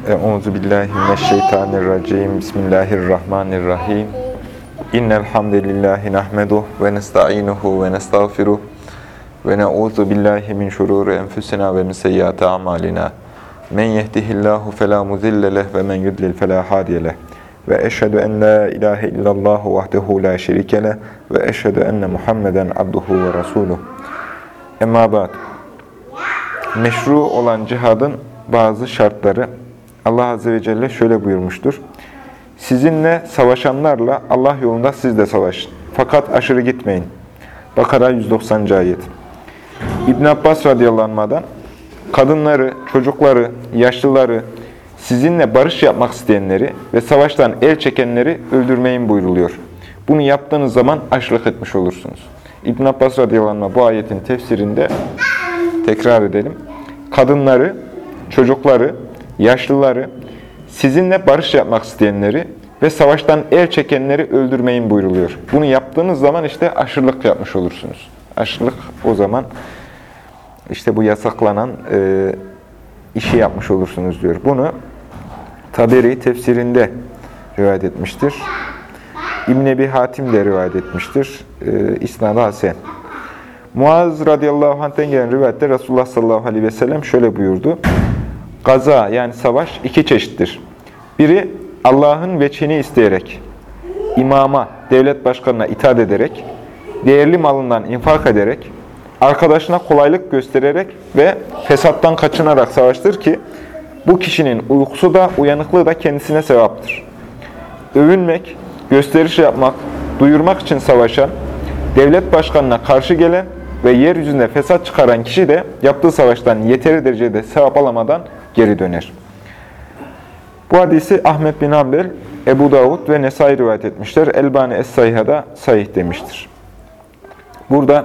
Euzubillahimineşşeytanirracim. Bismillahirrahmanirrahim. İnnel hamdelellahi nahmeduhu ve nestainuhu ve nestağfiruh ve na'udzu billahi min şururi enfusina ve min seyyiati a'malina. Men yehdihillahu fela mudille leh ve men yudlil fela hadiye leh. Ve eşhedü en la ilahe illallah vahdehu la şerike leh ve eşhedü enne Muhammeden abduhu ve resuluh. Emma ba'd. Meşru olan cihadın bazı şartları. Allah Azze ve Celle şöyle buyurmuştur. Sizinle savaşanlarla Allah yolunda siz de savaşın. Fakat aşırı gitmeyin. Bakara 190. ayet. İbn Abbas radıyallahu anh'dan kadınları, çocukları, yaşlıları, sizinle barış yapmak isteyenleri ve savaştan el çekenleri öldürmeyin buyruluyor. Bunu yaptığınız zaman aşırılık etmiş olursunuz. İbn Abbas radıyallahu anh bu ayetin tefsirinde tekrar edelim. Kadınları, çocukları, yaşlıları, sizinle barış yapmak isteyenleri ve savaştan el çekenleri öldürmeyin buyruluyor. Bunu yaptığınız zaman işte aşırılık yapmış olursunuz. Aşırılık o zaman işte bu yasaklanan işi yapmış olursunuz diyor. Bunu Taberi tefsirinde rivayet etmiştir. İbn Ebi Hatim de rivayet etmiştir. İsnad-ı hasen. Muaz radıyallahu anh'ten gelen rivayette Resulullah sallallahu aleyhi ve sellem şöyle buyurdu. Gaza yani savaş iki çeşittir. Biri Allah'ın veçhini isteyerek, imama, devlet başkanına itaat ederek, değerli malından infak ederek, arkadaşına kolaylık göstererek ve fesattan kaçınarak savaştır ki bu kişinin uykusu da uyanıklığı da kendisine sevaptır. Övünmek, gösteriş yapmak, duyurmak için savaşan, devlet başkanına karşı gelen ve yeryüzünde fesat çıkaran kişi de yaptığı savaştan yeteri derecede sevap alamadan geri döner. Bu hadisi Ahmed bin Hanbel, Ebu Davud ve Nesai rivayet etmişler. Elbani Es-Sahiha'da sahih demiştir. Burada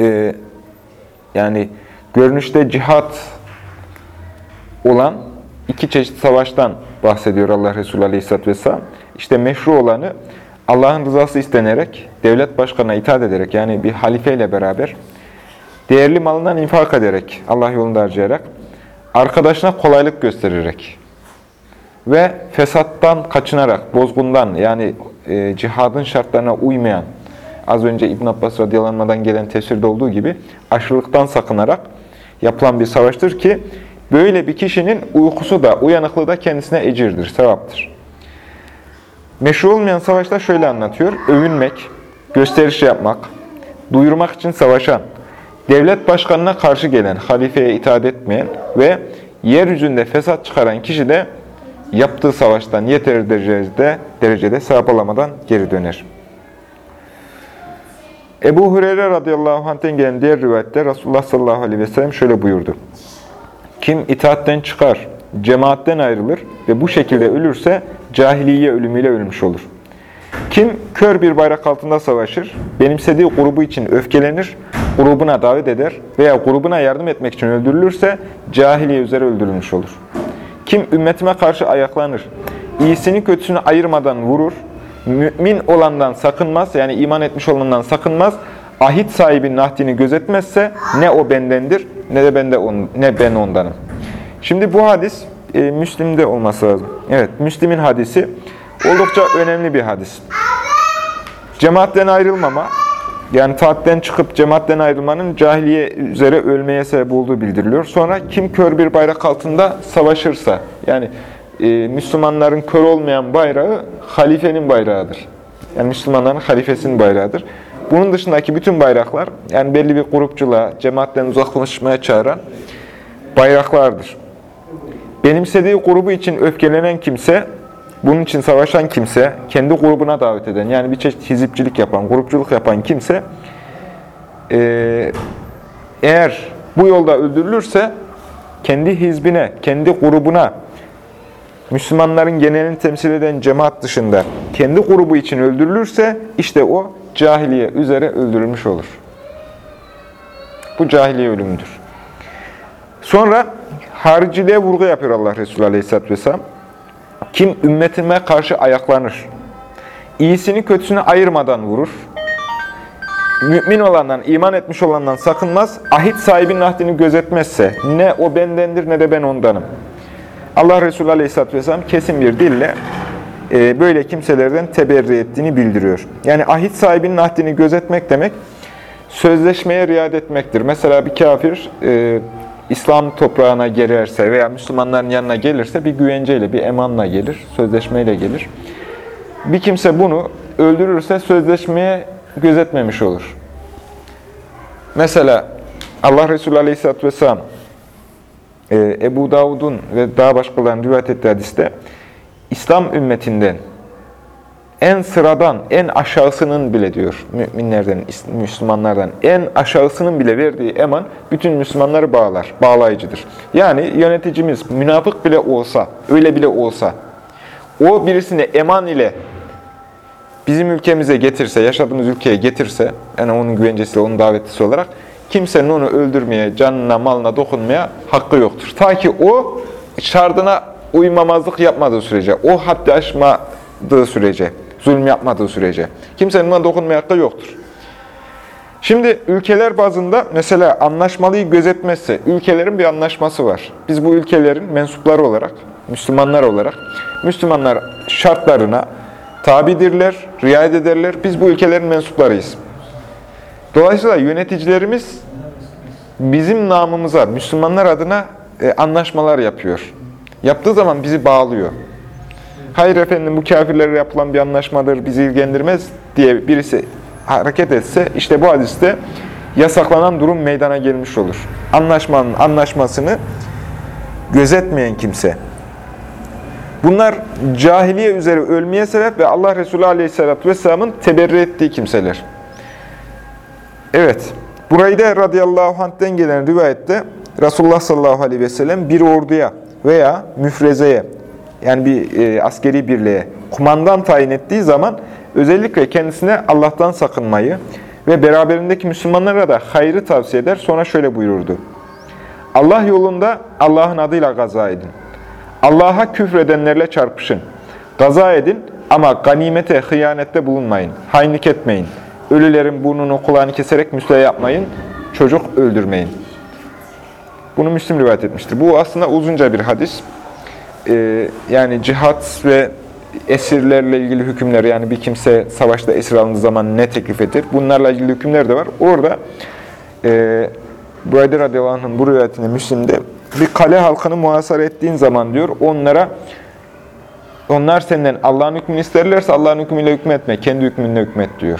yani görünüşte cihat olan iki çeşit savaştan bahsediyor Allah Resulü Aleyhisselatü Vesselam. İşte meşru olanı Allah'ın rızası istenerek, devlet başkanına itaat ederek yani bir halifeyle beraber, değerli malından infak ederek, Allah yolunda harcayarak, arkadaşına kolaylık göstererek ve fesattan kaçınarak, bozgundan yani cihadın şartlarına uymayan, az önce İbn Abbas radıyallahu anh'dan gelen tefsirde olduğu gibi aşırılıktan sakınarak yapılan bir savaştır ki böyle bir kişinin uykusu da, uyanıklığı da kendisine ecirdir, sevaptır. Meşru olmayan savaşta şöyle anlatıyor. Övünmek, gösteriş yapmak, duyurmak için savaşan, devlet başkanına karşı gelen, halifeye itaat etmeyen ve yeryüzünde fesat çıkaran kişi de yaptığı savaştan yeteri derecede sevap alamadan geri döner. Ebu Hureyre radıyallahu anh'ten gelen diğer rivayette Resulullah sallallahu aleyhi ve sellem şöyle buyurdu. Kim itaatten çıkar, cemaatten ayrılır ve bu şekilde ölürse cahiliye ölümüyle ölmüş olur. Kim kör bir bayrak altında savaşır, benimsediği grubu için öfkelenir, grubuna davet eder veya grubuna yardım etmek için öldürülürse cahiliye üzere öldürülmüş olur. Kim ümmetime karşı ayaklanır, iyisini kötüsünü ayırmadan vurur, mümin olandan sakınmaz, yani iman etmiş olandan sakınmaz, ahit sahibinin ahdini gözetmezse ne o bendendir ne de ben ondanım. Şimdi bu hadis Müslim'de olması lazım. Evet, Müslim'in hadisi oldukça önemli bir hadis. Cemaatten ayrılmama, yani taatten çıkıp cemaatten ayrılmanın cahiliye üzere ölmeye sebep olduğu bildiriliyor. Sonra kim kör bir bayrak altında savaşırsa, yani Müslümanların kör olmayan bayrağı halifenin bayrağıdır. Yani Müslümanların halifesinin bayrağıdır. Bunun dışındaki bütün bayraklar, yani belli bir grupçuluğa, cemaatten uzaklaşmaya çağıran bayraklardır. Benimsediği grubu için öfkelenen kimse, bunun için savaşan kimse, kendi grubuna davet eden, yani bir çeşit hizipçilik yapan, grupçuluk yapan kimse, eğer bu yolda öldürülürse, kendi hizbine, kendi grubuna, Müslümanların genelini temsil eden cemaat dışında, kendi grubu için öldürülürse, işte o cahiliye üzere öldürülmüş olur. Bu cahiliye ölümüdür. Sonra hariciliğe vurgu yapıyor Allah Resulü Aleyhisselatü Vesselam. Kim ümmetime karşı ayaklanır, iyisini kötüsünü ayırmadan vurur, mümin olandan, iman etmiş olandan sakınmaz, ahit sahibinin ahdini gözetmezse ne o bendendir ne de ben ondanım. Allah Resulü Aleyhisselatü Vesselam kesin bir dille böyle kimselerden teberri ettiğini bildiriyor. Yani ahit sahibinin ahdini gözetmek demek, sözleşmeye riayet etmektir. Mesela bir kafir İslam toprağına girerse veya Müslümanların yanına gelirse bir güvenceyle, bir emanla gelir, sözleşmeyle gelir. Bir kimse bunu öldürürse sözleşmeye gözetmemiş olur. Mesela Allah Resulü Aleyhisselatü Vesselam Ebu Davud'un ve daha başkalarının rivayet ettiği hadiste İslam ümmetinden en sıradan, en aşağısının bile diyor, müminlerden, Müslümanlardan en aşağısının bile verdiği eman bütün Müslümanları bağlar, bağlayıcıdır. Yani yöneticimiz münafık bile olsa, öyle bile olsa, o birisini eman ile bizim ülkemize getirse, yaşadığımız ülkeye getirse, yani onun güvencesiyle, onun davetlisi olarak, kimsenin onu öldürmeye, canına, malına dokunmaya hakkı yoktur. Ta ki o şardına uymamazlık yapmadığı sürece, o haddi aşmadığı sürece, zulüm yapmadığı sürece. Kimsenin ona dokunmaya hakkı yoktur. Şimdi ülkeler bazında mesela anlaşmalıyı gözetmezse, ülkelerin bir anlaşması var. Biz bu ülkelerin mensupları olarak, Müslümanlar olarak, Müslümanlar şartlarına tabidirler, riayet ederler. Biz bu ülkelerin mensuplarıyız. Dolayısıyla yöneticilerimiz bizim namımıza, Müslümanlar adına anlaşmalar yapıyor. Yaptığı zaman bizi bağlıyor. Hayır efendim bu kafirlere yapılan bir anlaşmadır, bizi ilgilendirmez diye birisi hareket etse, işte bu hadiste yasaklanan durum meydana gelmiş olur. Anlaşmanın anlaşmasını gözetmeyen kimse. Bunlar cahiliye üzere ölmeye sebep ve Allah Resulü Aleyhisselatü Vesselam'ın teberri ettiği kimseler. Evet, burayı da radıyallahu anh'ten gelen rivayette Resulullah sallallahu aleyhi ve sellem bir orduya veya müfrezeye, yani bir askeri birliğe kumandan tayin ettiği zaman özellikle kendisine Allah'tan sakınmayı ve beraberindeki Müslümanlara da hayrı tavsiye eder. Sonra şöyle buyururdu: Allah yolunda Allah'ın adıyla gaza edin. Allah'a küfredenlerle çarpışın. Gaza edin ama ganimete, hıyanette bulunmayın. Hainlik etmeyin. Ölülerin burnunu, kulağını keserek müstahak yapmayın. Çocuk öldürmeyin. Bunu Müslim rivayet etmiştir. Bu aslında uzunca bir hadis. Yani cihat ve esirlerle ilgili hükümler, yani bir kimse savaşta esir alındığı zaman ne teklif eder? Bunlarla ilgili hükümler de var. Orada Burayda radıyallahu anh'ın bu rivayetinde Müslim'de bir kale halkını muhasara ettiğin zaman diyor, onlar senden Allah'ın hükmünü isterlerse Allah'ın hükmüyle hükmetme, kendi hükmünle hükmet diyor.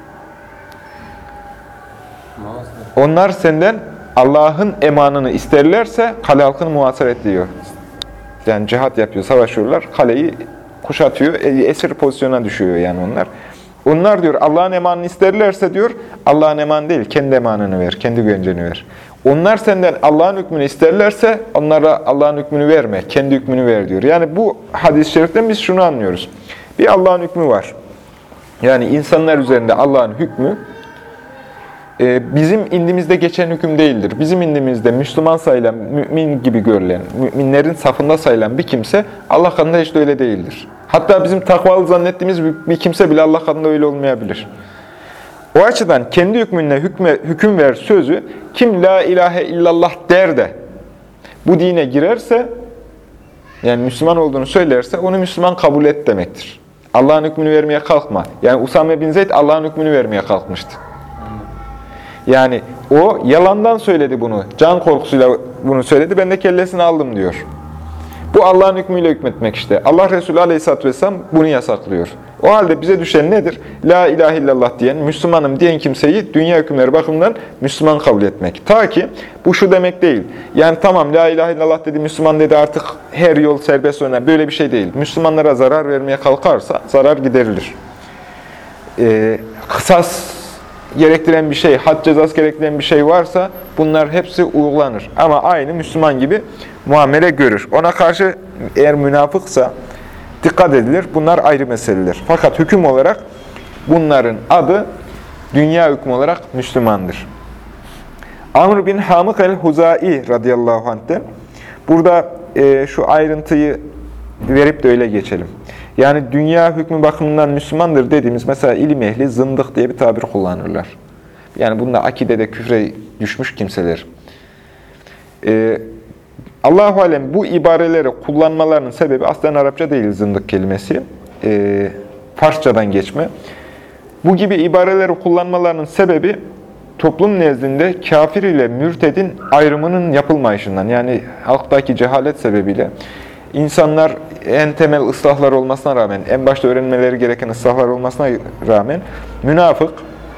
Onlar senden Allah'ın emanını isterlerse kale halkını muhasara et diyor. Yani cihat yapıyor, savaşıyorlar, kaleyi kuşatıyor, esir pozisyona düşüyor yani onlar. Onlar diyor Allah'ın emanını isterlerse diyor, Allah'ın emanı değil, kendi emanını ver, kendi güvenceni ver. Onlar senden Allah'ın hükmünü isterlerse onlara Allah'ın hükmünü verme, kendi hükmünü ver diyor. Yani bu hadis-i şeriften biz şunu anlıyoruz. Bir Allah'ın hükmü var. Yani insanlar üzerinde Allah'ın hükmü bizim indimizde geçen hüküm değildir. Bizim indimizde Müslüman sayılan, mümin gibi görülen, müminlerin safında sayılan bir kimse Allah katında hiç de öyle değildir. Hatta bizim takvalı zannettiğimiz bir kimse bile Allah katında öyle olmayabilir. O açıdan kendi hükmünle hüküm ver sözü, kim la ilahe illallah der de bu dine girerse, yani Müslüman olduğunu söylerse onu Müslüman kabul et demektir. Allah'ın hükmünü vermeye kalkma. Yani Usame bin Zeyd Allah'ın hükmünü vermeye kalkmıştı. Yani o yalandan söyledi bunu. Can korkusuyla bunu söyledi. Ben de kellesini aldım diyor. Bu Allah'ın hükmüyle hükmetmek işte. Allah Resulü Aleyhisselatü Vesselam bunu yasaklıyor. O halde bize düşen nedir? La ilahe illallah diyen, Müslümanım diyen kimseyi dünya hükümleri bakımından Müslüman kabul etmek. Ta ki bu şu demek değil. Yani tamam la ilahe illallah dedi, Müslüman dedi, artık her yol serbest oynar. Böyle bir şey değil. Müslümanlara zarar vermeye kalkarsa zarar giderilir. Kısas gerektiren bir şey, had cezası gerektiren bir şey varsa bunlar hepsi uygulanır. Ama aynı Müslüman gibi muamele görür. Ona karşı eğer münafıksa dikkat edilir. Bunlar ayrı meseleler. Fakat hüküm olarak bunların adı dünya hükmü olarak Müslümandır. Amr bin Hamık el-Huzai radıyallahu anh'ten burada şu ayrıntıyı verip de öyle geçelim. Yani dünya hükmü bakımından Müslümandır dediğimiz, mesela ilim ehli zındık diye bir tabir kullanırlar. Yani bunda akidede küfre düşmüş kimseler. Allah-u Alem bu ibareleri kullanmalarının sebebi aslında Arapça değil zındık kelimesi. Farsçadan geçme. Bu gibi ibareleri kullanmalarının sebebi toplum nezdinde kafir ile mürtedin ayrımının yapılmayışından, yani halktaki cehalet sebebiyle insanlar en temel ıslahlar olmasına rağmen, en başta öğrenmeleri gereken ıslahlar olmasına rağmen münafık,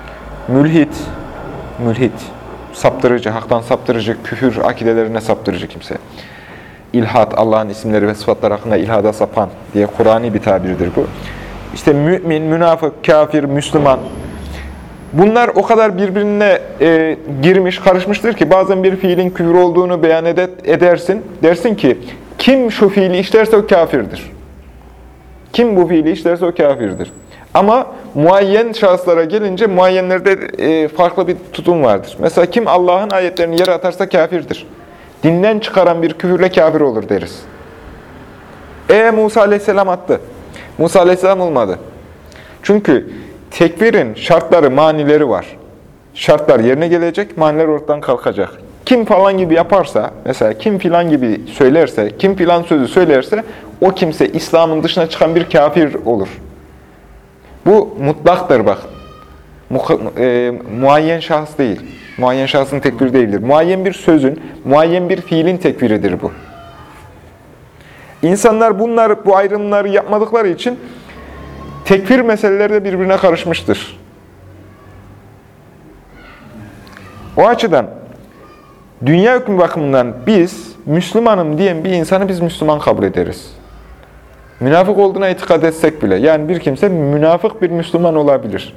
mülhit, saptırıcı, haktan saptırıcı, küfür akidelerine saptırıcı kimse. İlhat, Allah'ın isimleri ve sıfatları hakkında ilhada sapan diye Kur'ani bir tabirdir bu. İşte mümin, münafık, kafir, Müslüman. Bunlar o kadar birbirine girmiş, karışmıştır ki bazen bir fiilin küfür olduğunu beyan edersin. Dersin ki kim şu fiili işlerse o kafirdir. Kim bu fiili işlerse o kafirdir. Ama muayyen şahıslara gelince muayyenlerde farklı bir tutum vardır. Mesela kim Allah'ın ayetlerini yere atarsa kafirdir. Dinden çıkaran bir küfürle kafir olur deriz. Musa Aleyhisselam attı. Musa Aleyhisselam olmadı. Çünkü tekfirin şartları, manileri var. Şartlar yerine gelecek, maniler ortadan kalkacak. Kim falan gibi yaparsa, mesela kim filan gibi söylerse, kim filan sözü söylerse, o kimse İslam'ın dışına çıkan bir kafir olur. Bu mutlaktır bak. Muayyen şahıs değil. Muayyen şahsın tekfiri değildir. Muayyen bir sözün, muayyen bir fiilin tekfiridir bu. İnsanlar bu ayrımları yapmadıkları için tekfir meseleleri de birbirine karışmıştır. O açıdan dünya hükmü bakımından biz Müslümanım diyen bir insanı biz Müslüman kabul ederiz. Münafık olduğuna itikad etsek bile. Yani bir kimse münafık bir Müslüman olabilir.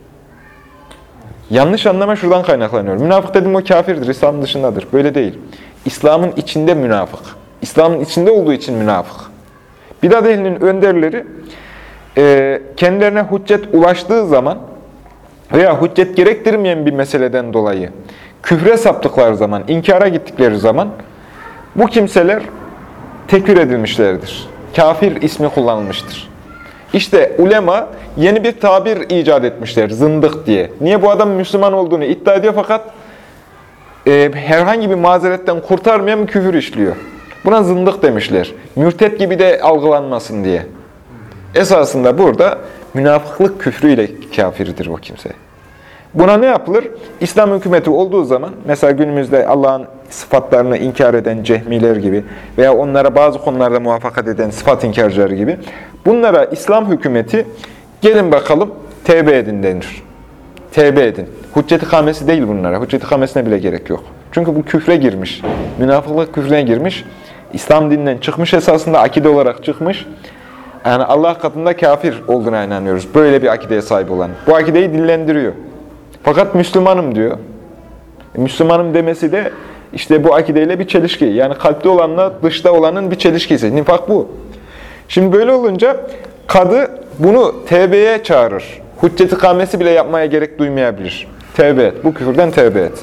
Yanlış anlama şuradan kaynaklanıyor. Münafık dedim o kafirdir, İslam'ın dışındadır. Böyle değil. İslam'ın içinde münafık. İslam'ın içinde olduğu için münafık. Bidat ehlinin önderleri kendilerine hüccet ulaştığı zaman veya hüccet gerektirmeyen bir meseleden dolayı küfre saptıkları zaman, inkara gittikleri zaman bu kimseler tekfir edilmişlerdir. Kafir ismi kullanılmıştır. İşte ulema yeni bir tabir icat etmişler, zındık diye. Niye bu adam Müslüman olduğunu iddia ediyor fakat herhangi bir mazeretten kurtarmayan bir küfür işliyor. Buna zındık demişler. Mürtet gibi de algılanmasın diye. Esasında burada münafıklık küfrüyle kafirdir o kimse. Buna ne yapılır? İslam hükümeti olduğu zaman, mesela günümüzde Allah'ın sıfatlarını inkar eden cehmiler gibi veya onlara bazı konularda muvaffakat eden sıfat inkarcıları gibi, bunlara İslam hükümeti gelin bakalım tevbe edin denir. Tevbe edin. Hüccet ikamesi değil bunlara. Hüccet ikamesine bile gerek yok. Çünkü bu küfre girmiş. Münafıklık küfrüne girmiş. İslam dininden çıkmış, esasında akide olarak çıkmış. Yani Allah katında kafir olduğuna inanıyoruz. Böyle bir akideye sahip olan. Bu akideyi dillendiriyor. Fakat Müslümanım diyor. Müslümanım demesi de işte bu akideyle bir çelişki. Yani kalpte olanla dışta olanın bir çelişkisi. Nifak bu. Şimdi böyle olunca kadı bunu tevbeye çağırır. Hüccet ikamesi bile yapmaya gerek duymayabilir. Tevbe et. Bu küfürden tevbe et.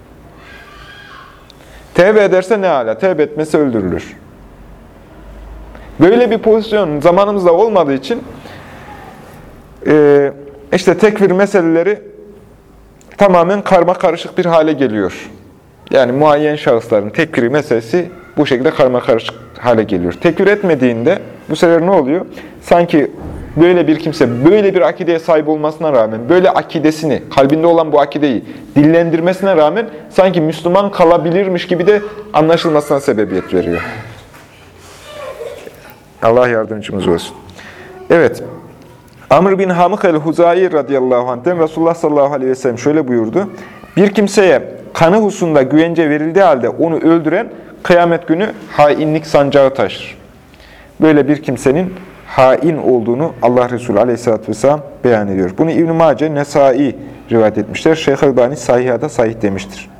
Tevbe ederse ne âlâ? Tevbe etmesi öldürülür. Böyle bir pozisyon zamanımızda olmadığı için işte tekfir meseleleri tamamen karmakarışık bir hale geliyor. Yani muayyen şahısların tekfiri meselesi bu şekilde karmakarışık hale geliyor. Tekfir etmediğinde bu sefer ne oluyor? Sanki böyle bir kimse böyle bir akideye sahip olmasına rağmen, böyle akidesini, kalbinde olan bu akideyi dillendirmesine rağmen sanki Müslüman kalabilirmiş gibi de anlaşılmasına sebebiyet veriyor. Allah yardımcımız olsun. Evet. Amr bin Hamık el-Huzayi radıyallahu anh'ten Resulullah sallallahu aleyhi ve sellem şöyle buyurdu. Bir kimseye kanı hususunda güvence verildiği halde onu öldüren kıyamet günü hainlik sancağı taşır. Böyle bir kimsenin hain olduğunu Allah Resulü aleyhissalatü vesselam beyan ediyor. Bunu İbn-i Mace, Nesai rivayet etmişler. Şeyh Albani Sahiha'da sahih demiştir.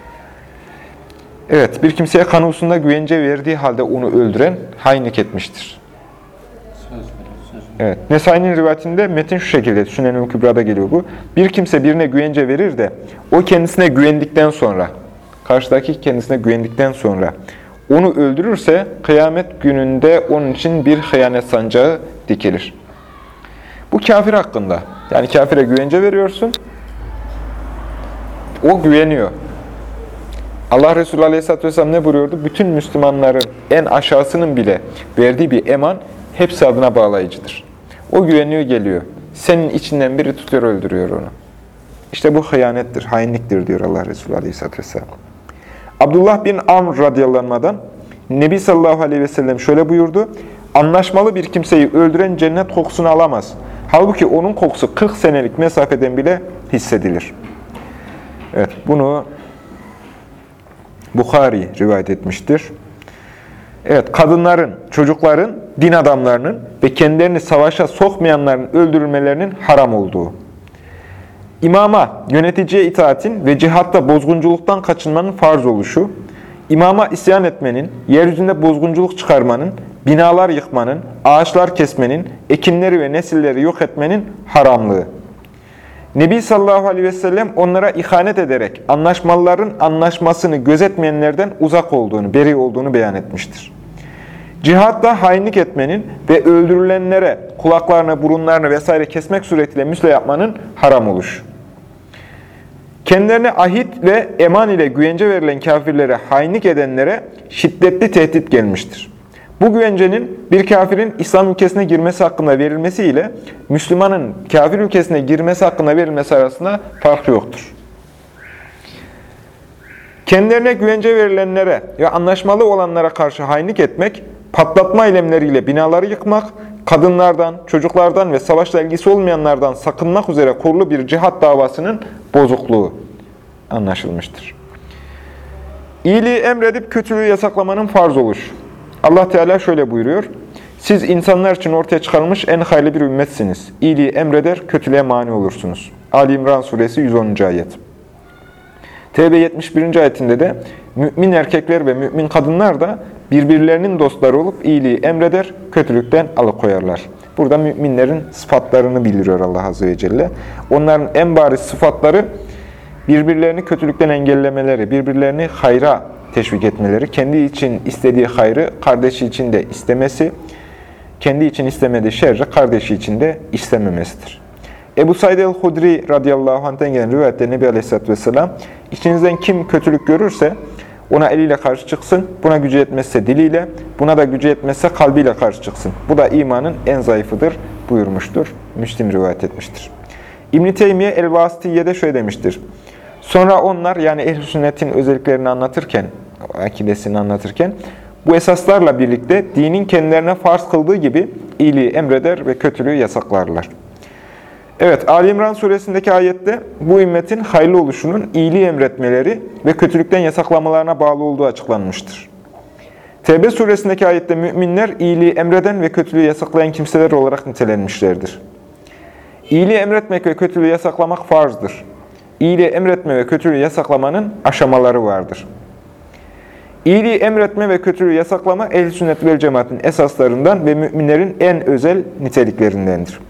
Evet, bir kimseye kanı hususunda güvence verdiği halde onu öldüren hainlik etmiştir. Evet, Nesai'nin rivayetinde metin şu şekilde, Sünen-ül Kübra'da geliyor bu. Bir kimse birine güvence verir de o kendisine güvendikten sonra, karşıdaki kendisine güvendikten sonra onu öldürürse kıyamet gününde onun için bir hıyanet sancağı dikilir. Bu kafir hakkında. Yani kafire güvence veriyorsun. O güveniyor. Allah Resulü Aleyhisselatü Vesselam ne buyuruyordu? Bütün Müslümanların en aşağısının bile verdiği bir eman hepsi adına bağlayıcıdır. O güveniyor geliyor. Senin içinden biri tutuyor öldürüyor onu. İşte bu hıyanettir, hainliktir diyor Allah Resulü Aleyhisselatü Vesselam. Abdullah bin Amr radıyallahu anh'dan Nebi sallallahu aleyhi ve sellem şöyle buyurdu. Anlaşmalı bir kimseyi öldüren cennet kokusunu alamaz. Halbuki onun kokusu 40 senelik mesafeden bile hissedilir. Evet, bunu Bukhari rivayet etmiştir. Evet, kadınların, çocukların, din adamlarının ve kendilerini savaşa sokmayanların öldürülmelerinin haram olduğu. İmama, yöneticiye itaatin ve cihatta bozgunculuktan kaçınmanın farz oluşu, imama isyan etmenin, yeryüzünde bozgunculuk çıkarmanın, binalar yıkmanın, ağaçlar kesmenin, ekinleri ve nesilleri yok etmenin haramlığı. Nebi sallallahu aleyhi ve sellem onlara ihanet ederek anlaşmalıların anlaşmasını gözetmeyenlerden uzak olduğunu, beri olduğunu beyan etmiştir. Cihatta hainlik etmenin ve öldürülenlere kulaklarını, burunlarını vesaire kesmek suretiyle müsle yapmanın haram oluşu. Kendilerine ahit ve eman ile güvence verilen kafirlere hainlik edenlere şiddetli tehdit gelmiştir. Bu güvencenin bir kafirin İslam ülkesine girmesi hakkında verilmesi ile Müslümanın kafir ülkesine girmesi hakkında verilmesi arasında fark yoktur. Kendilerine güvence verilenlere ve anlaşmalı olanlara karşı hainlik etmek, patlatma eylemleriyle binaları yıkmak, kadınlardan, çocuklardan ve savaşla ilgisi olmayanlardan sakınmak üzere kurulu bir cihat davasının bozukluğu anlaşılmıştır. İyiliği emredip kötülüğü yasaklamanın farz oluşu. Allah Teala şöyle buyuruyor. Siz insanlar için ortaya çıkarılmış en hayırlı bir ümmetsiniz. İyiliği emreder, kötülüğe mani olursunuz. Ali İmran Suresi 110. ayet. Tevbe 71. ayetinde de mümin erkekler ve mümin kadınlar da birbirlerinin dostları olup iyiliği emreder, kötülükten alıkoyarlar. Burada müminlerin sıfatlarını bildiriyor Allah Azze ve Celle. Onların en bariz sıfatları birbirlerini kötülükten engellemeleri, birbirlerini hayra teşvik etmeleri, kendi için istediği hayrı kardeşi için de istemesi, kendi için istemediği şerri kardeşi için de istememesidir. Ebu Said el-Hudri radıyallahu anh'ten gelen rivayette Nebi Aleyhisselatü Vesselam, içinizden kim kötülük görürse ona eliyle karşı çıksın, buna gücü yetmezse diliyle, buna da gücü yetmezse kalbiyle karşı çıksın. Bu da imanın en zayıfıdır buyurmuştur. Müslim rivayet etmiştir. İbn-i Teymiye el-Vasitiyye'de şöyle demiştir. Sonra onlar yani ehl-i sünnetin özelliklerini anlatırken, akidesini anlatırken, bu esaslarla birlikte dinin kendilerine farz kıldığı gibi iyiliği emreder ve kötülüğü yasaklarlar. Evet, Ali İmran suresindeki ayette bu ümmetin hayırlı oluşunun iyiliği emretmeleri ve kötülükten yasaklamalarına bağlı olduğu açıklanmıştır. Tevbe suresindeki ayette müminler iyiliği emreden ve kötülüğü yasaklayan kimseler olarak nitelenmişlerdir. İyiliği emretmek ve kötülüğü yasaklamak farzdır. İyiliği emretme ve kötülüğü yasaklamanın aşamaları vardır. İyiliği emretme ve kötülüğü yasaklama ehl-i sünnet vel cemaatin esaslarından ve müminlerin en özel niteliklerindendir.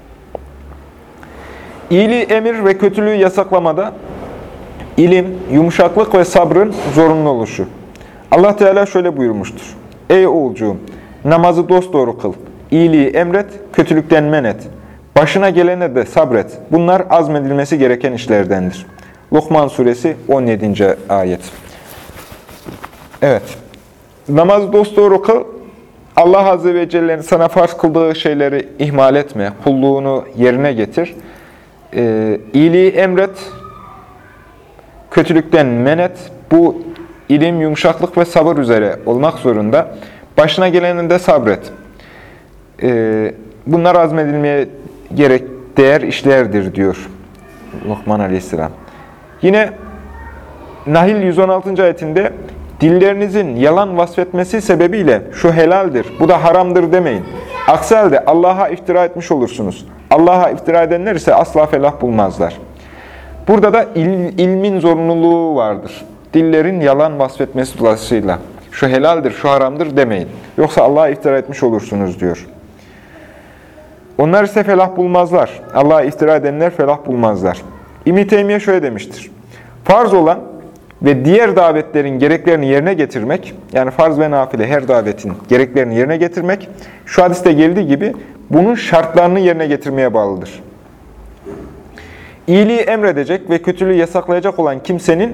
İyiliği emir ve kötülüğü yasaklamada ilim, yumuşaklık ve sabrın zorunlu oluşu. Allah Teala şöyle buyurmuştur. Ey oğulcuğum, namazı dosdoğru kıl, iyiliği emret, kötülükten men et. Başına gelene de sabret. Bunlar azmedilmesi gereken işlerdendir. Lokman suresi 17. ayet. Evet. Namazı dosdoğru kıl. Allah Azze ve Celle'nin sana farz kıldığı şeyleri ihmal etme. Kulluğunu yerine getir. İyiliği emret. Kötülükten men et. Bu ilim, yumuşaklık ve sabır üzere olmak zorunda. Başına gelene de sabret. Bunlar azmedilmeye değer işlerdir diyor Lokman Aleyhisselam. Yine Nahil 116. ayetinde dillerinizin yalan vasfetmesi sebebiyle şu helaldir, bu da haramdır demeyin. Aksi halde Allah'a iftira etmiş olursunuz. Allah'a iftira edenler ise asla felah bulmazlar. Burada da ilmin zorunluluğu vardır. Dillerin yalan vasfetmesi dolayısıyla şu helaldir, şu haramdır demeyin. Yoksa Allah'a iftira etmiş olursunuz diyor. Onlar ise felah bulmazlar. Allah'a iftira edenler felah bulmazlar. İbn-i Teymiye şöyle demiştir. Farz olan ve diğer davetlerin gereklerini yerine getirmek, yani farz ve nafile her davetin gereklerini yerine getirmek, şu hadiste geldiği gibi bunun şartlarını yerine getirmeye bağlıdır. İyiliği emredecek ve kötülüğü yasaklayacak olan kimsenin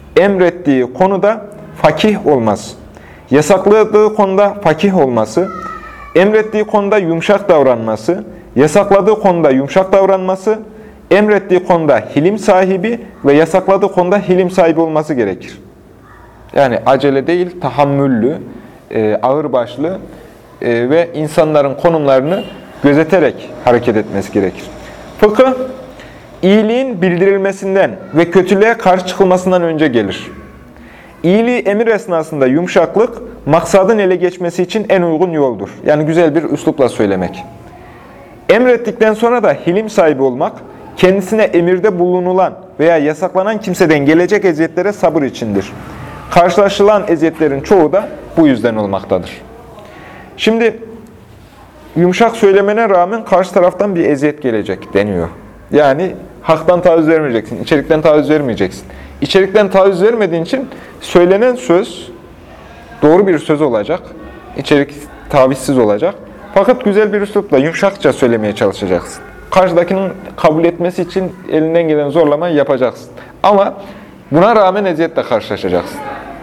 emrettiği konuda fakih olması, yasakladığı konuda fakih olması, emrettiği konuda yumuşak davranması, yasakladığı konuda yumuşak davranması, emrettiği konuda hilim sahibi ve yasakladığı konuda hilim sahibi olması gerekir. Yani acele değil, tahammüllü, ağırbaşlı ve insanların konumlarını gözeterek hareket etmesi gerekir. Fıkıh, iyiliğin bildirilmesinden ve kötülüğe karşı çıkılmasından önce gelir. İyiliği emir esnasında yumuşaklık, maksadın ele geçmesi için en uygun yoldur. Yani güzel bir üslupla söylemek. Emrettikten sonra da hilim sahibi olmak, kendisine emirde bulunulan veya yasaklanan kimseden gelecek eziyetlere sabır içindir. Karşılaşılan eziyetlerin çoğu da bu yüzden olmaktadır. Şimdi yumuşak söylemene rağmen karşı taraftan bir eziyet gelecek deniyor. Yani haktan taviz vermeyeceksin, içerikten taviz vermeyeceksin. İçerikten taviz vermediğin için söylenen söz doğru bir söz olacak, içerik tavizsiz olacak. Fakat güzel bir üslupla yumuşakça söylemeye çalışacaksın. Karşıdakinin kabul etmesi için elinden gelen zorlamayı yapacaksın. Ama buna rağmen eziyetle karşılaşacaksın.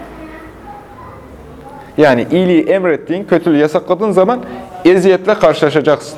Yani iyiliği emrettiğin, kötülüğü yasakladığın zaman eziyetle karşılaşacaksın.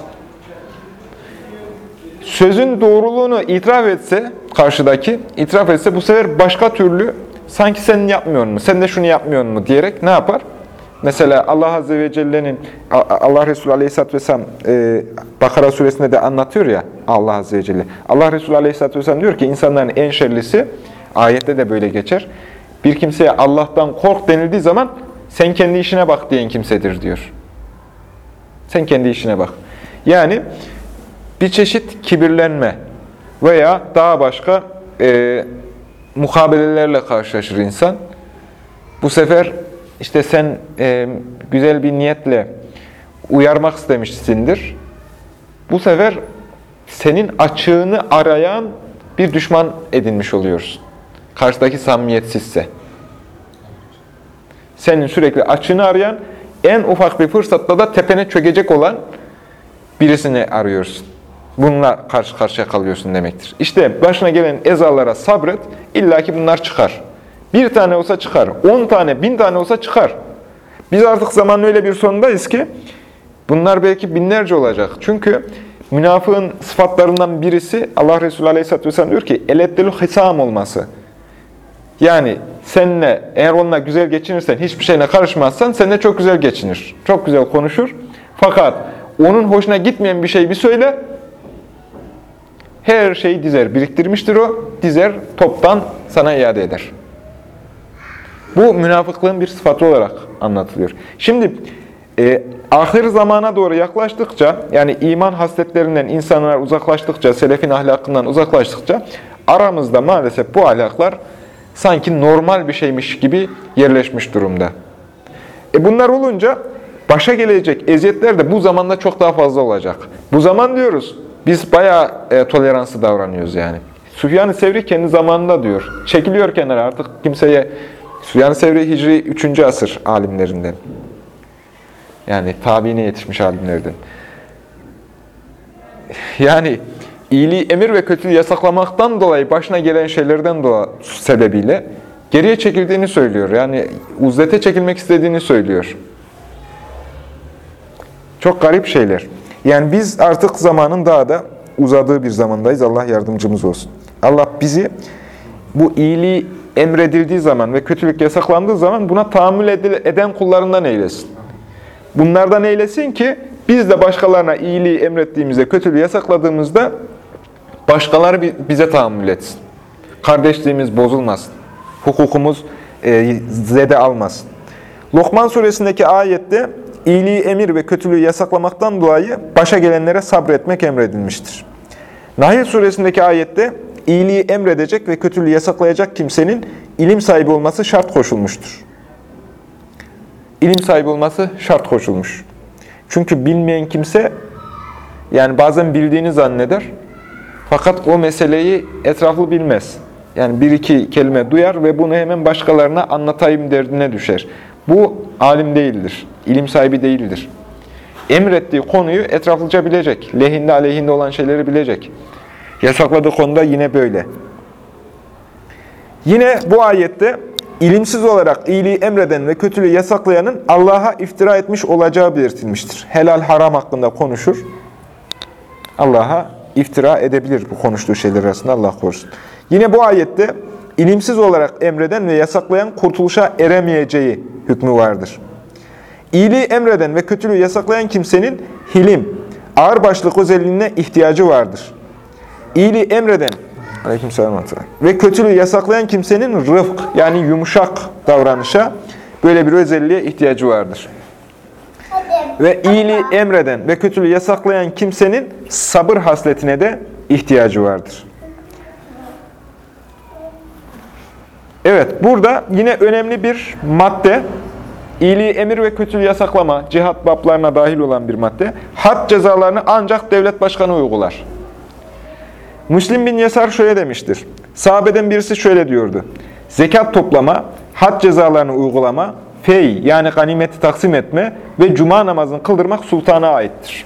Sözün doğruluğunu itiraf etse, karşıdaki itiraf etse bu sefer başka türlü sanki sen yapmıyor mu, sen de şunu yapmıyor mu diyerek ne yapar? Mesela Allah Azze ve Celle'nin, Allah Resulü Aleyhisselatü Vesselam Bakara suresinde de anlatıyor ya Allah Azze ve Celle. Allah Resulü Aleyhisselatü Vesselam diyor ki insanların en şerlisi, ayette de böyle geçer, bir kimseye Allah'tan kork denildiği zaman sen kendi işine bak diyen kimsedir diyor. Sen kendi işine bak. Yani bir çeşit kibirlenme veya daha başka mukabelelerle karşılaşır insan. Bu sefer işte sen güzel bir niyetle uyarmak istemişsindir. Bu sefer senin açığını arayan bir düşman edinmiş oluyorsun. Karşıdaki samimiyetsizse. Senin sürekli açığını arayan, en ufak bir fırsatta da tepene çökecek olan birisini arıyorsun. Bununla karşı karşıya kalıyorsun demektir. İşte başına gelen ezalara sabret, illaki bunlar çıkar. Bir tane olsa çıkar, 10 tane, 1000 tane olsa çıkar. Biz artık zamanın öyle bir sonundayız ki, bunlar belki binlerce olacak. Çünkü münafığın sıfatlarından birisi, Allah Resulü Aleyhisselatü Vesselam diyor ki, elettelü hisam olması. Yani seninle, eğer onunla güzel geçinirsen, hiçbir şeyine karışmazsan, seninle çok güzel geçinir. Çok güzel konuşur. Fakat onun hoşuna gitmeyen bir şey bir söyle, her şeyi dizer, biriktirmiştir o, dizer, toptan sana iade eder. Bu münafıklığın bir sıfatı olarak anlatılıyor. Şimdi ahir zamana doğru yaklaştıkça, yani iman hasletlerinden insanlar uzaklaştıkça, selefin ahlakından uzaklaştıkça, aramızda maalesef bu ahlaklar sanki normal bir şeymiş gibi yerleşmiş durumda. Bunlar olunca başa gelecek eziyetler de bu zamanda çok daha fazla olacak. Bu zaman diyoruz, biz bayağı toleranslı davranıyoruz yani. Süfyan-ı Sevri kendi zamanında diyor, çekiliyor kenara artık kimseye. Süfyan-ı Sevri Hicri 3. asır alimlerinden. Yani tabiine yetişmiş alimlerden. Yani iyiliği emir ve kötülüğü yasaklamaktan dolayı başına gelen şeylerden sebebiyle geriye çekildiğini söylüyor. Yani uzlete çekilmek istediğini söylüyor. Çok garip şeyler. Yani biz artık zamanın daha da uzadığı bir zamandayız. Allah yardımcımız olsun. Allah bizi bu iyiliği emredildiği zaman ve kötülük yasaklandığı zaman buna tahammül eden kullarından eylesin. Bunlardan eylesin ki biz de başkalarına iyiliği emrettiğimizde, kötülüğü yasakladığımızda başkaları bize tahammül etsin. Kardeşliğimiz bozulmasın. Hukukumuz zede almasın. Lokman suresindeki ayette iyiliği emir ve kötülüğü yasaklamaktan dolayı başa gelenlere sabretmek emredilmiştir. Nahl suresindeki ayette iyiliği emredecek ve kötülüğü yasaklayacak kimsenin ilim sahibi olması şart koşulmuştur. İlim sahibi olması şart koşulmuş. Çünkü bilmeyen kimse yani bazen bildiğini zanneder fakat o meseleyi etraflı bilmez. Yani bir iki kelime duyar ve bunu hemen başkalarına anlatayım derdine düşer. Bu alim değildir, ilim sahibi değildir. Emrettiği konuyu etraflıca bilecek, lehinde aleyhinde olan şeyleri bilecek. Yasakladığı konuda yine böyle. Yine bu ayette ilimsiz olarak iyiliği emreden ve kötülüğü yasaklayanın Allah'a iftira etmiş olacağı belirtilmiştir. Helal haram hakkında konuşur. Allah'a iftira edebilir bu konuştuğu şeyler arasında, Allah korusun. Yine bu ayette ilimsiz olarak emreden ve yasaklayan kurtuluşa eremeyeceği hükmü vardır. İyiliği emreden ve kötülüğü yasaklayan kimsenin hilim, ağırbaşlılık özelliğine ihtiyacı vardır. İyiliği emreden Aleykümselam ve kötülüğü yasaklayan kimsenin rıfk, yani yumuşak davranışa, böyle bir özelliğe ihtiyacı vardır. Ve iyiliği emreden ve kötülüğü yasaklayan kimsenin sabır hasletine de ihtiyacı vardır. Evet, burada yine önemli bir madde, iyiliği emir ve kötülüğü yasaklama, cihat bablarına dahil olan bir madde. Had cezalarını ancak devlet başkanı uygular. Müslim bin Yesar şöyle demiştir. Sahabeden birisi şöyle diyordu. Zekat toplama, had cezalarını uygulama, fey yani ganimeti taksim etme ve cuma namazını kıldırmak sultana aittir.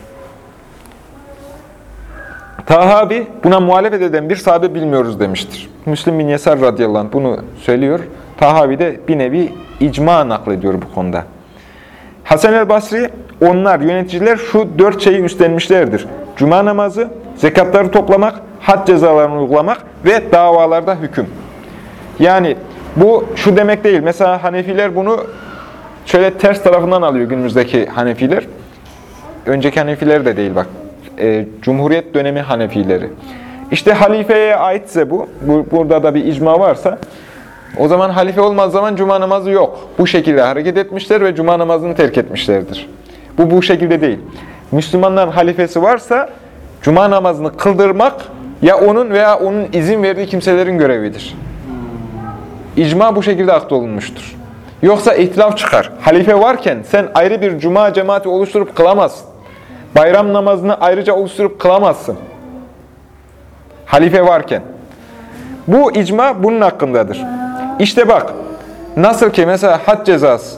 Tahavi buna muhalefet eden bir sahabe bilmiyoruz demiştir. Müslim bin Yesar radıyallahu anh bunu söylüyor. Tahavi de bir nevi icma naklediyor bu konuda. Hasan el-Basri, onlar yöneticiler şu 4 şeyi üstlenmişlerdir. Cuma namazı, zekatları toplamak, had cezalarını uygulamak ve davalarda hüküm. Yani bu şu demek değil. Mesela Hanefiler bunu şöyle ters tarafından alıyor günümüzdeki Hanefiler. Önceki Hanefiler de değil bak. Cumhuriyet dönemi Hanefileri. İşte halifeye aitse burada da bir icma varsa, o zaman halife olmaz zaman cuma namazı yok. Bu şekilde hareket etmişler ve cuma namazını terk etmişlerdir. Bu şekilde değil. Müslümanların halifesi varsa cuma namazını kıldırmak ya onun veya onun izin verdiği kimselerin görevidir. İcma bu şekilde akdolunmuştur. Yoksa ihtilaf çıkar. Halife varken sen ayrı bir cuma cemaati oluşturup kılamazsın. Bayram namazını ayrıca oluşturup kılamazsın. Halife varken. Bu icma bunun hakkındadır. İşte bak, nasıl ki mesela had cezası.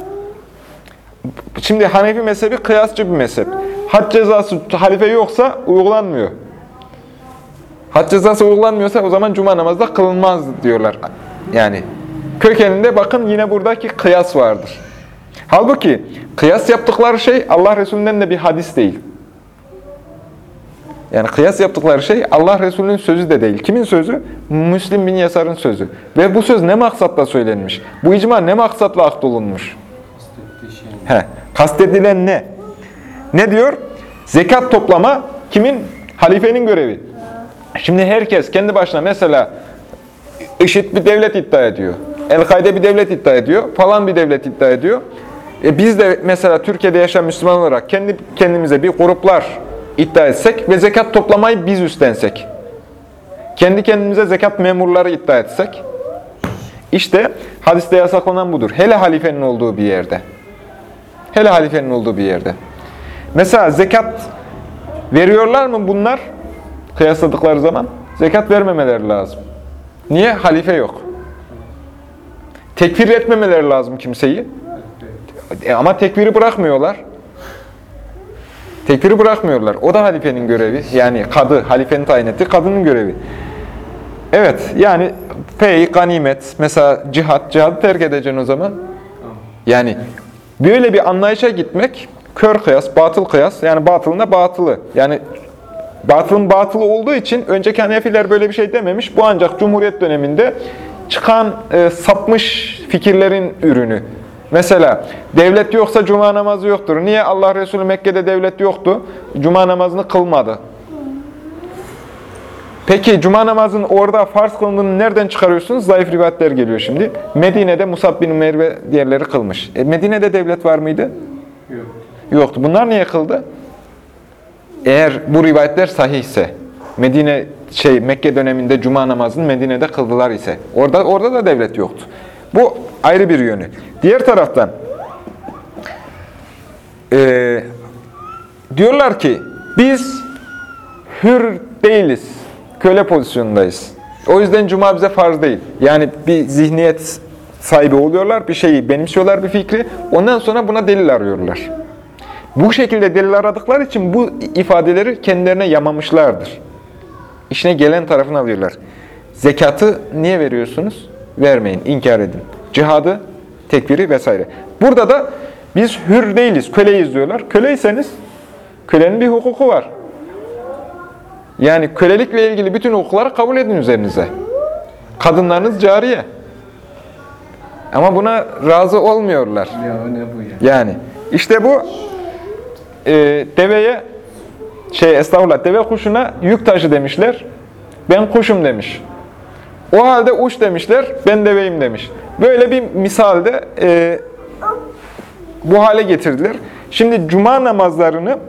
Şimdi Hanefi mezhebi kıyasçı bir mezhep. Had cezası halife yoksa uygulanmıyor. Had cezası uygulanmıyorsa o zaman cuma namazı da kılınmaz diyorlar. Yani kökeninde bakın yine buradaki kıyas vardır. Halbuki kıyas yaptıkları şey Allah Resulü'nden de bir hadis değil. Yani kıyas yaptıkları şey Allah Resulü'nün sözü de değil. Kimin sözü? Müslim bin Yesar'ın sözü. Ve bu söz ne maksatla söylenmiş? Bu icma ne maksatla akdolunmuş? Kastedilen ne? Ne diyor? Zekat toplama kimin? Halifenin görevi. Şimdi herkes kendi başına mesela IŞİD bir devlet iddia ediyor. El-Kaide bir devlet iddia ediyor. Falan bir devlet iddia ediyor. Biz de mesela Türkiye'de yaşayan Müslüman olarak kendi kendimize bir gruplar iddia etsek ve zekat toplamayı biz üstlensek. Kendi kendimize zekat memurları iddia etsek. İşte hadiste yasaklanan budur. Hele halifenin olduğu bir yerde. Hele halifenin olduğu bir yerde. Mesela zekat veriyorlar mı bunlar? Kıyasladıkları zaman zekat vermemeleri lazım. Niye? Halife yok. Tekfir etmemeleri lazım kimseyi. Ama tekfiri bırakmıyorlar. Tekfiri bırakmıyorlar. O da halifenin görevi. Yani kadı, halifenin tayin ettiği kadının görevi. Evet, yani fey, ganimet, mesela cihadı terk edeceksin o zaman. Yani böyle bir anlayışa gitmek, kör kıyas, batıl kıyas, yani batılın da batılı. Yani batılın batılı olduğu için önceki Hanefiler böyle bir şey dememiş. Bu ancak Cumhuriyet döneminde çıkan sapmış fikirlerin ürünü. Mesela devlet yoksa cuma namazı yoktur. Niye? Allah Resulü Mekke'de devlet yoktu. Cuma namazını kılmadı. Peki cuma namazının orada farz kılındığını nereden çıkarıyorsunuz? Zayıf rivayetler geliyor şimdi. Medine'de Musab bin Umeyr ve diğerleri kılmış. Medine'de devlet var mıydı? Yok. Yoktu. Bunlar niye kıldı? Eğer bu rivayetler sahihse, Mekke döneminde cuma namazını Medine'de kıldılar ise, orada da devlet yoktu. Bu ayrı bir yönü. Diğer taraftan diyorlar ki biz hür değiliz, köle pozisyondayız. O yüzden cuma bize farz değil. Yani bir zihniyet sahibi oluyorlar, bir şeyi benimsiyorlar, bir fikri. Ondan sonra buna delil arıyorlar. Bu şekilde delil aradıkları için bu ifadeleri kendilerine yamamışlardır. İşine gelen tarafını alıyorlar. Zekatı niye veriyorsunuz? Vermeyin, inkar edin. Cihadı, tekfiri vesaire. Burada da biz hür değiliz, köleyiz diyorlar. Köleyseniz kölenin bir hukuku var. Yani kölelikle ilgili bütün hukukları kabul edin üzerinize. Kadınlarınız cariye. Ama buna razı olmuyorlar. Ya ne bu ya? Yani işte bu deveye deve kuşuna yük taşı demişler. Ben kuşum demiş. O halde uç demişler. Ben deveyim demiş. Böyle bir misalde bu hale getirdiler. Şimdi cuma namazlarını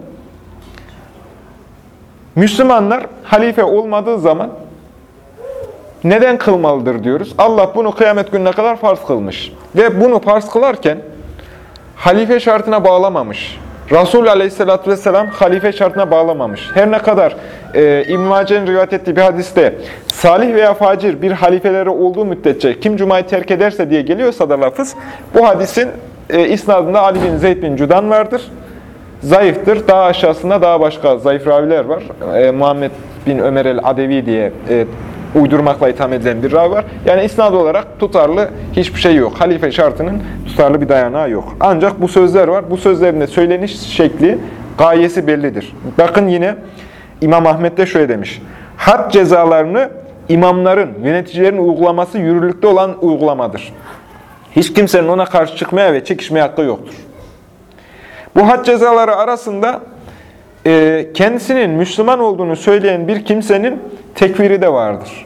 Müslümanlar halife olmadığı zaman neden kılmalıdır diyoruz. Allah bunu kıyamet gününe kadar farz kılmış. Ve bunu farz kılarken halife şartına bağlamamış. Resul Aleyhisselatü Vesselam halife şartına bağlamamış. Her ne kadar İbn-i Mace'nin rivayet ettiği bir hadiste salih veya facir bir halifeleri olduğu müddetçe kim cumayı terk ederse diye geliyorsa da lafız, bu hadisin isnadında Ali bin Zeyd bin Cüdan vardır. Zayıftır. Daha aşağısında daha başka zayıf raviler var. Muhammed bin Ömer el-Adevi diye uydurmakla itham edilen bir ravi var. Yani isnad olarak tutarlı hiçbir şey yok. Halife şartının tutarlı bir dayanağı yok. Ancak bu sözler var. Bu sözlerin de söyleniş şekli, gayesi bellidir. Bakın yine İmam Ahmed de şöyle demiş. Had cezalarını imamların, yöneticilerin uygulaması yürürlükte olan uygulamadır. Hiç kimsenin ona karşı çıkmaya ve çekişmeye hakkı yoktur. Bu had cezaları arasında kendisinin Müslüman olduğunu söyleyen bir kimsenin tekfiri de vardır.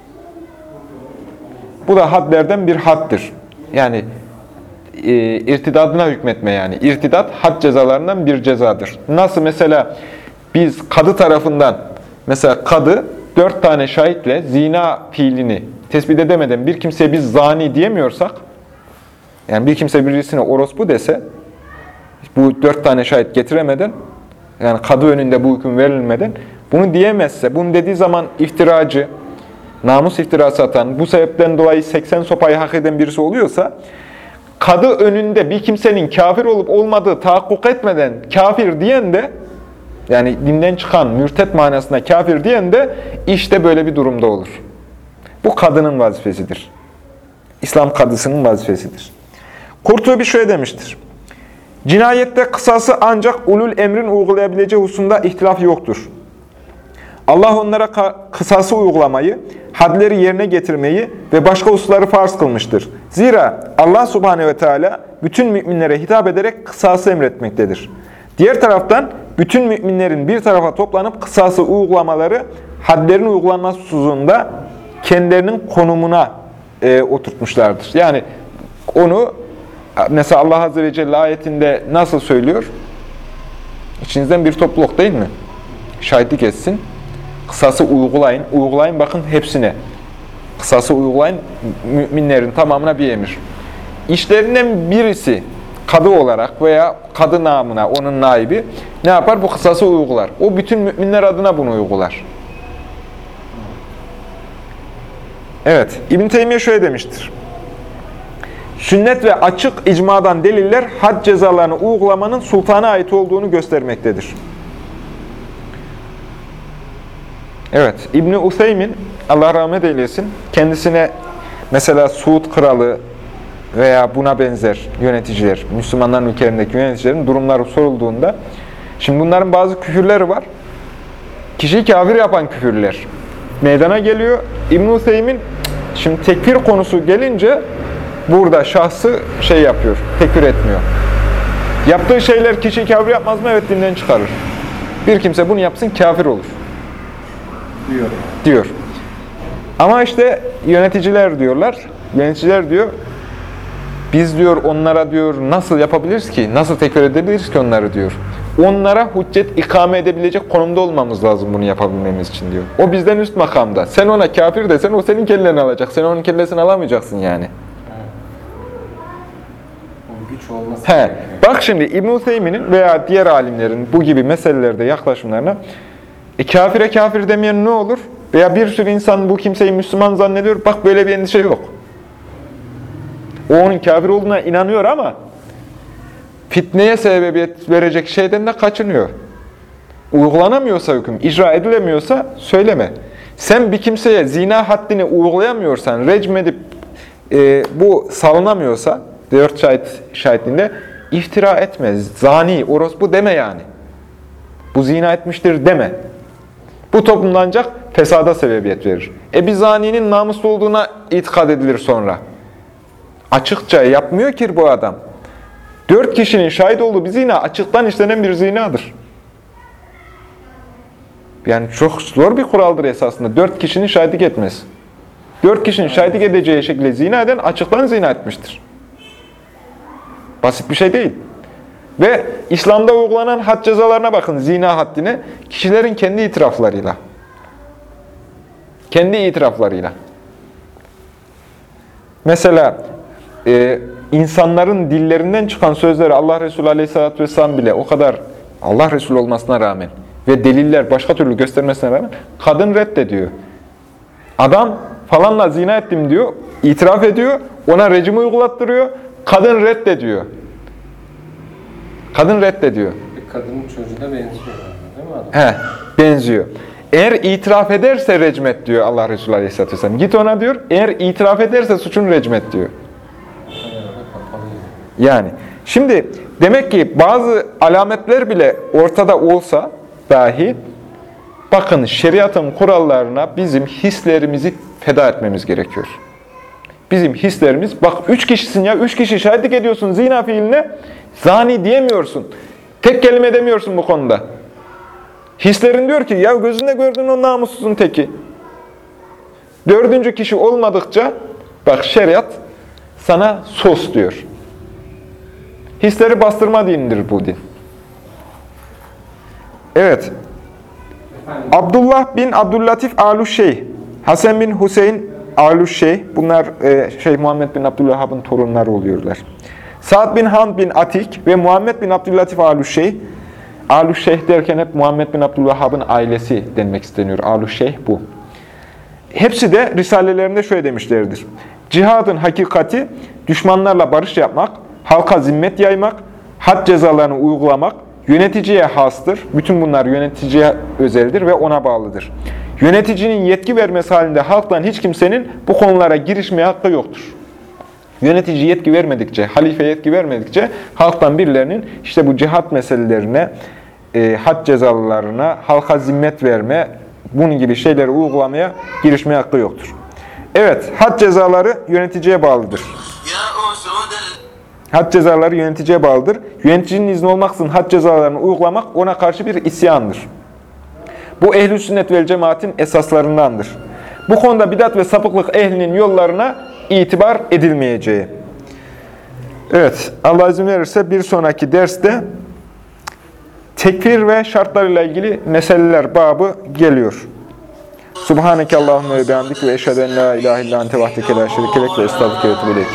Bu da hadlerden bir haddir. Yani irtidadına hükmetme yani. İrtidat had cezalarından bir cezadır. Nasıl mesela biz kadı tarafından, mesela kadı 4 tane şahitle zina fiilini tespit edemeden bir kimseye biz zani diyemiyorsak, yani bir kimse birisine orospu dese, bu 4 tane şahit getiremeden, yani kadı önünde bu hüküm verilmeden bunu diyemezse, bunu dediği zaman iftiracı, namus iftirası atan, bu sebepten dolayı 80 sopayı hak eden birisi oluyorsa, kadı önünde bir kimsenin kafir olup olmadığı tahakkuk etmeden kafir diyen de, yani dinden çıkan, mürtet manasında kafir diyen de işte böyle bir durumda olur. Bu kadının vazifesidir. İslam kadısının vazifesidir. Kurtubi şöyle demiştir. Cinayette kısası ancak ulul emrin uygulayabileceği hususunda ihtilaf yoktur. Allah onlara kısası uygulamayı, hadleri yerine getirmeyi ve başka hususları farz kılmıştır. Zira Allah Subhanahu ve Teala bütün müminlere hitap ederek kısası emretmektedir. Diğer taraftan bütün müminlerin bir tarafa toplanıp kısası uygulamaları, hadlerin uygulanması hususunda kendilerinin konumuna oturtmuşlardır. Yani onu mesela Allah Azze ve Celle ayetinde nasıl söylüyor? İçinizden bir topluluk değil mi? Şahitlik etsin. Kısası uygulayın. Uygulayın bakın hepsine. Kısası uygulayın. Müminlerin tamamına bir emir. İşlerinden birisi kadı olarak veya kadı namına onun naibi ne yapar? Bu kısası uygular. O bütün müminler adına bunu uygular. Evet. İbn-i Teymiye şöyle demiştir. Sünnet ve açık icmadan deliller had cezalarını uygulamanın sultana ait olduğunu göstermektedir. Evet, İbn-i Useymin, Allah rahmet eylesin, kendisine mesela Suud kralı veya buna benzer yöneticiler, Müslümanların ülkelerindeki yöneticilerin durumları sorulduğunda, şimdi bunların bazı küfürleri var. Kişiyi kafir yapan küfürler meydana geliyor. İbn-i Useymin, şimdi tekfir konusu gelince burada şahsı yapıyor, tekfir etmiyor. Yaptığı şeyler kişiyi kafir yapmaz mı? Evet, dinden çıkarır. Bir kimse bunu yapsın, kafir olur. Diyor. Ama işte yöneticiler diyorlar, yöneticiler diyor, biz diyor onlara diyor nasıl yapabiliriz ki, nasıl tekfir edebiliriz ki onları diyor. Onlara hüccet ikame edebilecek konumda olmamız lazım bunu yapabilmemiz için diyor. O bizden üst makamda. Sen ona kafir desen o senin kelleni alacak. Sen onun kellesini alamayacaksın yani. Güç olması Bak şimdi İbn-i Teymi'nin veya diğer alimlerin bu gibi meselelerde yaklaşımlarına kafire kafir demeyen ne olur? Veya bir sürü insan bu kimseyi Müslüman zannediyor. Bak böyle bir endişe yok. O onun kafir olduğuna inanıyor ama fitneye sebebiyet verecek şeyden de kaçınıyor. Uygulanamıyorsa hüküm, icra edilemiyorsa söyleme. Sen bir kimseye zina haddini uygulayamıyorsan, recm edip bu salınamıyorsa, 4 şahitliğinde iftira etme, zani, orospu deme yani. Bu zina etmiştir deme. Bu toplumda ancak fesada sebebiyet verir. Bir zaninin namuslu olduğuna itikad edilir sonra. Açıkça yapmıyor ki bu adam. 4 kişinin şahit olduğu bir zina açıktan işlenen bir zinadır. Yani çok zor bir kuraldır esasında. 4 kişinin şahitlik etmesi. 4 kişinin şahitlik edeceği şekilde zina eden açıktan zina etmiştir. Basit bir şey değil. Ve İslam'da uygulanan had cezalarına bakın, zina haddine. Kişilerin kendi itiraflarıyla. Kendi itiraflarıyla. Mesela insanların dillerinden çıkan sözleri Allah Resulü Aleyhisselatü Vesselam bile o kadar Allah Resulü olmasına rağmen ve deliller başka türlü göstermesine rağmen kadın reddediyor. Adam falanla zina ettim diyor, itiraf ediyor, ona rejim uygulattırıyor, kadın reddediyor. Kadın reddediyor. Bir kadının çocuğu da benziyor değil mi adam? Benziyor. Eğer itiraf ederse recmet diyor Allah Resulü Aleyhisselatü Vesselam. Git ona diyor, eğer itiraf ederse suçun recmet diyor. Yani, şimdi demek ki bazı alametler bile ortada olsa dahi, bakın şeriatın kurallarına bizim hislerimizi feda etmemiz gerekiyor. Bizim hislerimiz, bak 3 kişisin ya, 3 kişi şahitlik ediyorsun zina fiiline, zani diyemiyorsun. Tek kelime demiyorsun bu konuda. Hislerin diyor ki, ya gözünde gördüğün o namussuzun teki. 4. kişi olmadıkça, bak şeriat sana sos diyor. Hisleri bastırma dinidir bu din. Evet. Abdullah bin Abdüllatif Aluşşeyh, Hasan bin Hüseyin Aluşşeyh, bunlar Şeyh Muhammed bin Abdülvehhab'ın torunları oluyorlar. Sa'd bin Hamd bin Atik ve Muhammed bin Abdüllatif Aluşşeyh, Aluşşeyh derken hep Muhammed bin Abdülvehhab'ın ailesi denmek isteniyor. Aluşşeyh bu. Hepsi de risalelerinde şöyle demişlerdir. Cihadın hakikati, düşmanlarla barış yapmak, halka zimmet yaymak, had cezalarını uygulamak, yöneticiye hastır. Bütün bunlar yöneticiye özeldir ve ona bağlıdır. Yöneticinin yetki vermesi halinde halktan hiç kimsenin bu konulara girişmeye hakkı yoktur. Yönetici yetki vermedikçe, halife yetki vermedikçe halktan birilerinin işte bu cihat meselelerine, had cezalarına, halka zimmet verme, bunun gibi şeyleri uygulamaya girişmeye hakkı yoktur. Evet, had cezaları yöneticiye bağlıdır. Had cezaları yöneticiye bağlıdır. Yöneticinin izni olmaksızın had cezalarını uygulamak ona karşı bir isyandır. Bu ehl-i sünnet vel cemaatin esaslarındandır. Bu konuda bidat ve sapıklık ehlinin yollarına itibar edilmeyeceği. Evet, Allah izin verirse bir sonraki derste tekfir ve şartlarıyla ilgili meseleler babı geliyor. Subhaneke Allahümme ve bihamdik ve eşhedü en la ilahe illa ente vahdeke la şerike lek ve estağfurüke ve etûbü ileyk.